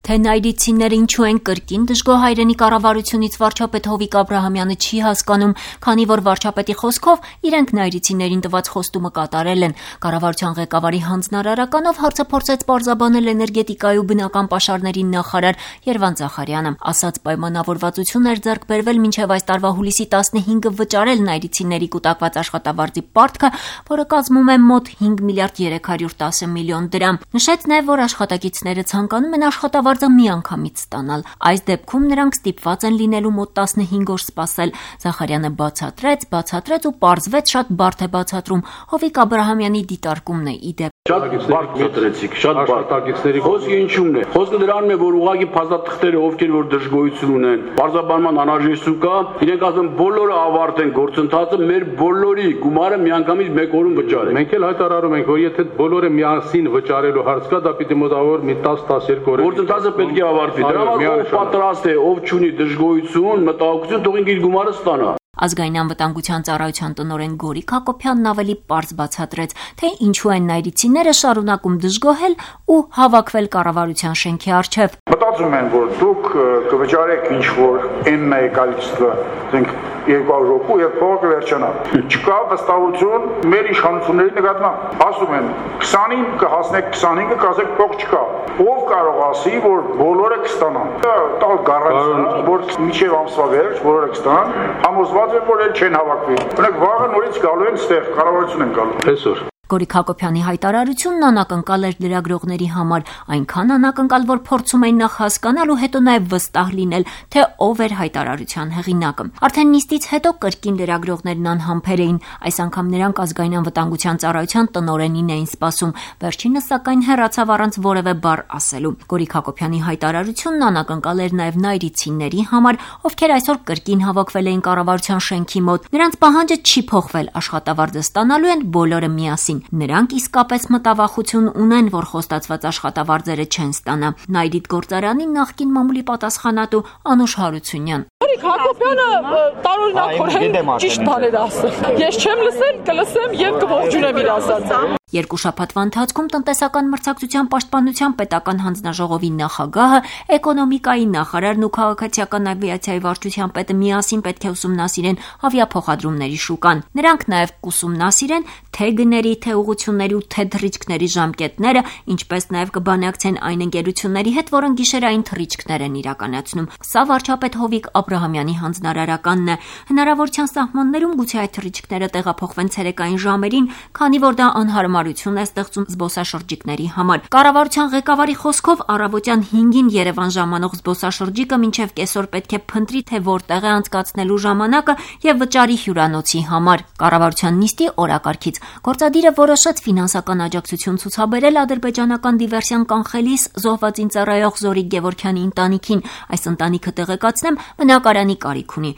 Թե նայրիցիները ինչու են կրկին դժգոհ հայրենի կառավարությունից վարչապետ Հովիկ Աբրահամյանը չի հասկանում, քանի որ վարչապետի խոսքով իրենք նայրիցիներին տված խոստումը կատարել են։ Կառավարության ղեկավարի հանձնարարականով հարցը փորձեց պարզաբանել էներգետիկայի ու բնական պաշարների նախարար Երվանդ Զախարյանը։ Ասաց պայմանավորվածություն էր ձեռք բերվել մինչև այս տարվա հուլիսի 15-ը վճարել նայրիցիների կուտակված աշխատավարձի պարտքը, որը կազմում է մոտ 5 միլիարդ 310 միլիոն դրամ։ Նշեց նաև, որ աշխատակիցները ցանկանում են աշխատավարձը միանգամից ստանալ։ Այս դեպքում նրանք ստիպված են լինելու մոտ 15 օր սպասել։ Զախարյանը բացատրեց ու պարզվեց շատ բարդ է բացատրում։ Հովիկ Աբրահամյանի դիտարկումն է ի դեպ։ Շատ բարդ մտրեցիք, շատ բարդ։ Խոսքը ինչու՞մն է։ Խոսքը դրանում է, որ ուղղակի փաստաթղթերը ովքեր որ դժգոհություն ունեն, բարձրաբանման անհրաժեշտություն կա, իրենք ասում բոլորը ավարտեն գործընթացը, մեր բոլորի գումարը միանգամից մեկ օրում վճարեն։ Մենք էլ հայտարարում ենք, որ եթե բոլորը միասին վճարելու հարց կա, դա պիտի մոտավոր մի 10-12 օր։ Գործընթացը պետք է ավարտվի։ Դրա համար ով պատրաստ է, ով չունի դժգոհություն, մտահոգություն, թող ինքը իր գումարը ստանա։ Ազգային անվտանգության ծառայության տնօրեն Գորիկ Հակոբյանն ավելի պարզ բացատրեց, թե ինչու են նայրիցիները շարունակում դժգոհել ու հավաքվել կառավարության շենքի առջև։ Մտածում են, որ դուք կվճարեք ինչ-որ N-ը количество, ասենք 200 րոպե եւ փողը կվերջանա։ Չկա վստահություն մեր իշխանությունների նկատմամբ։ Ասում են 20-ին կհասնեք 25-ը, կասեք փող չկա։ Ով կարող ասի, որ բոլորը կստանան։ Տալ գարանտի, որ մինչեւ ամսվա վերջ բոլորը կստանան, համոզված եմ, որ էլ չեն հավաքվի։ Օրինակ վաղը նորից գալու են ստեղ, կառավարություն են գալու։ Այսօր Գորիկ Հակոբյանի հայտարարությունն անակնկալ էր լրագրողների համար, այնքան անակնկալ, որ փորձում էին նախ հասկանալ ու հետո նաև վստահ լինել, թե ով էր հայտարարության հեղինակը։ Արդեն նիստից հետո կրկին լրագրողներն անհամբեր էին, այս անգամ նրանք ազգային անվտանգության ծառայության տնօրենին էին սպասում, վերջինը սակայն հեռացավ առանց որևէ բառ ասելու։ Գորիկ Հակոբյանի հայտարարությունն անակնկալ էր նաև նայրիցիների համար, ովքեր այսօր կրկին հավաքվել էին կառավարության շենքի մոտ։ Նրանց պահանջը չի փոխվել, աշխատավարձը ստանալու են բոլորը միասին։ Նրանք իսկապես մտավախություն ունեն, որ խոստացված աշխատավարձերը չեն ստանա։ Նայրիտ գործարանի նախկին մամուլի պատասխանատու Անուշ Հարությունյան։ Գորիկ Հակոբյանը տարօրինակորեն ճիշտ բաներ ասել։ Ես չեմ լսել, կլսեմ եւ կողջունեմ իր ասածը։ Երկու շաբաթվա ընթացքում տնտեսական մրցակցության պաշտպանության պետական հանձնաժողովի նախագահը, էկոնոմիկայի նախարարն ու քաղաքացիական ավիացիայի վարչության պետը միասին պետք է ուսումնասիրեն ավիափոխադրումների շուկան։ Նրանք նաև կուսումնասիրեն թե գների, թե ուղղությունների ու թե թռիչքների ժամկետները, ինչպես նաև կբանակցեն այն ընկերությունների հետ, որոնք գիշերային թռիչքներ են իրականացնում։ Սա վարչապետ Հովիկ Աբրահամյանի հանձնարարականն է։ Հնարավորության սահմաններում գուցե այդ թռիչքները տեղափոխվեն ցերեկային ժամերին, քանի որ դա անհարմարություն է ստեղծում զբոսաշրջիկների համար։ Կառավարության ղեկավարի խոսքով առավոտյան 5-ին Երևան ժամանող զբոսաշրջիկը մինչև կեսօր պետք է փնտրի, թե որտեղ է անցկացնելու ժամանակը եւ վճարի հյուրանոցի համար։ Կառավարության նիստի օրակարգից գործադիրը որոշեց ֆինանսական աջակցություն ցուցաբերել ադրբեջանական դիվերսիան կանխելիս զոհվածին ծառայող Զորիկ Գևորգյանի ընտանիքին։ Այս ընտանիքը տեղեկացնեմ բնակարանի կարիք ունի։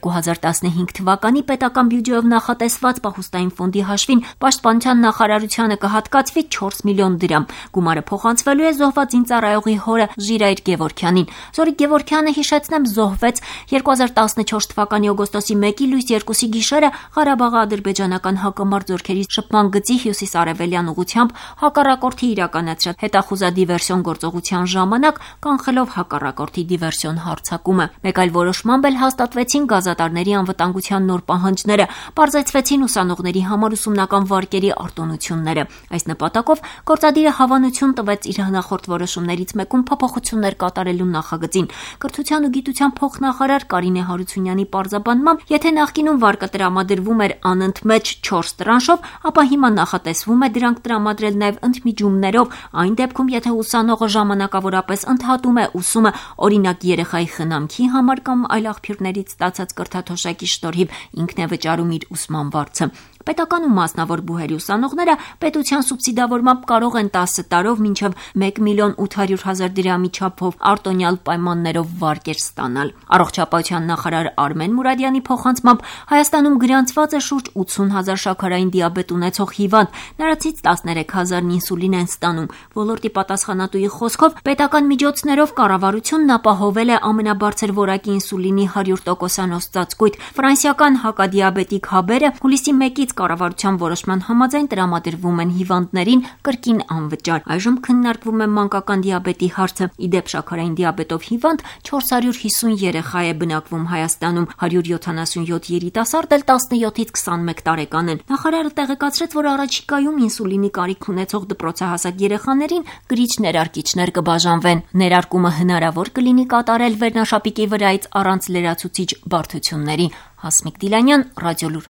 2015 թվականի պետական բյուջեով նախատեսված պահուստային ֆոնդի հաշվին պաշտպանության նախարարությանը կհատկացվի 4 միլիոն դրամ։ Գումարը փոխանցվելու է զոհվածին ծառայողի հորը Ժիրայր Գևորգյանին։ Զորիկ Գևորգյանը, հիշեցնեմ, զոհվեց 2014 թվականի օգոստոսի 1-ի լույս 2-ի գիշերը Ղարաբաղի ադրբեջանական հակամարտ զորքերի շփման գծի հյուսիս-արևելյան ուղությամբ հակառակորդի իրականացրած հետախուզադիվերսիոն գործողության ժամանակ, կանխելով հակառակորդի դիվերսիոն հարձակումը։ Մեկ այլ որոշմամբ էլ հաստատվեցին գազատարների անվտանգության նոր պահանջները, պարզեցվեցին ուսանողների համար ուսումնական վարկերի արտոնությունները։ Այս նպատակով գործադիրը հավանություն տվեց իր նախորդ որոշումներից մեկում փոփոխություններ կատարելու նախագծին։ Կրթության ու գիտության փոխնախարար Կարինե Հարությունյանի պարզաբանմամբ, եթե նախկինում վարկը տրամադրվում էր անընդմեջ 4 տրանշով, ապա հիմա նախատեսվում է դրանք տրամադրել նաև ընդմիջումներով, այն դեպքում, եթե ուսանողը ժամանակավորապես ընդհատում է ուսումը, օրինակ երեխայի խնամքի համար կամ այլ աղբյուրներից ստացած կրթաթոշակի շնորհիվ ինքն է վճարում իր ուսման վարձը։ Պետական ու մասնավոր բուհերի ուսանողները պետության սուբսիդավորմամբ կարող են 10 տարով մինչև 1 միլիոն 800 հազար դրամի չափով արտոնյալ պայմաններով վարկեր ստանալ։ Առողջապահության նախարար Արմեն Մուրադյանի փոխանցմամբ Հայաստանում գրանցված է շուրջ 80 հազար շաքարային դիաբետ ունեցող հիվանդ, նրանցից 13 հազարն ինսուլին են ստանում։ Ոլորտի պատասխանատուի խոսքով պետական միջոցներով կառավարությունն ապահովել է ամենաբարձր որակի ինսուլինի 100%-անոց ծածկույթ։ Ֆրանսիական հակադիաբետիկ հաբերը հուլիսի 1-ից կառավարության որոշման համաձայն տրամադրվում են հիվանդներին կրկին անվճար։ Այժմ քննարկվում է մանկական դիաբետի հարցը։ Ի դեպ, շաքարային դիաբետով հիվանդ 450 երեխա է բնակվում Հայաստանում, 177 երիտասարդ էլ 17-ից 21 տարեկան են։ Նախարարը տեղեկացրեց, որ առաջիկայում ինսուլինի կարիք ունեցող դպրոցահասակ երեխաներին գրիչ ներարկիչներ կբաժանվեն։ Ներարկումը հնարավոր կլինի կատարել վերնաշապիկի վրայից առանց լրացուցիչ բարդությունների։ Հասմիկ Դիլանյան, Ռադիոլուր։